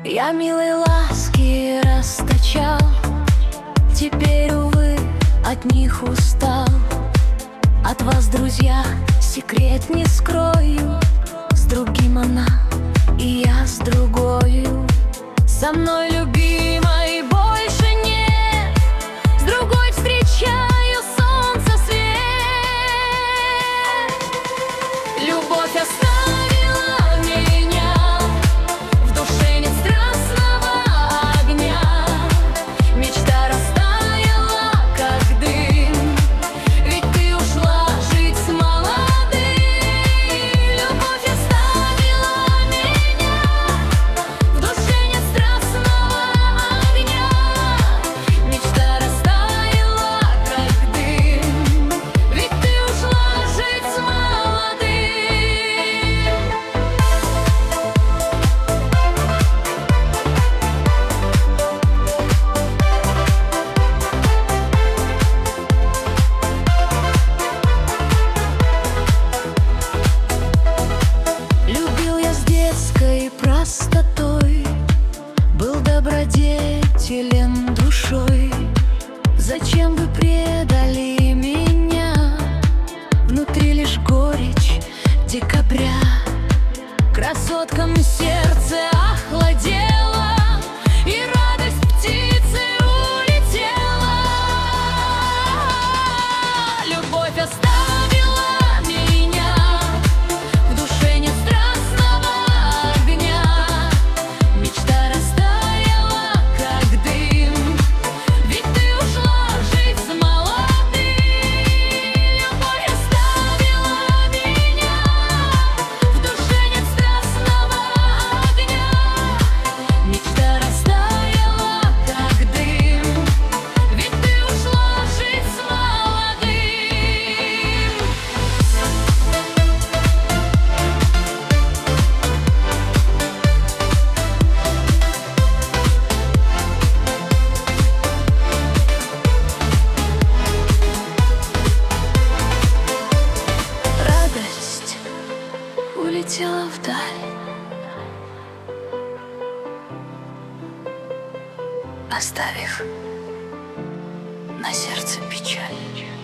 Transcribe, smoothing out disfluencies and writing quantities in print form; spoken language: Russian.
Я милые ласки расточал, теперь, увы, от них устал. От вас, друзья, секрет не скрою, с другим она, и я с другою. Со мной любимой больше нет, с другой встречаю солнце свет. Любовь оставила меня, в душе нет страстного огня. Мечта растаяла, как дым, ведь ты ушла жить с молодым. Любовь оставила меня, в душе нет страстного огня. Мечта растаяла, как дым, ведь ты ушла жить с молодым. Любил я с детской простотой, был добродетелен душой. Зачем вы предали меня? Внутри лишь горечь декабря. Красоткам сердце охладело, и радость птицы улетела. Любовь оставила меня, в душе нет страстного огня. Мечта растаяла, как дым, ведь ты ушла жить с молодым. Любовь оставила меня, в душе нет страстного огня. Мечта растаяла, как дым, ведь ты ушла жить с молодым. Радость улетела вдаль, оставив на сердце печаль.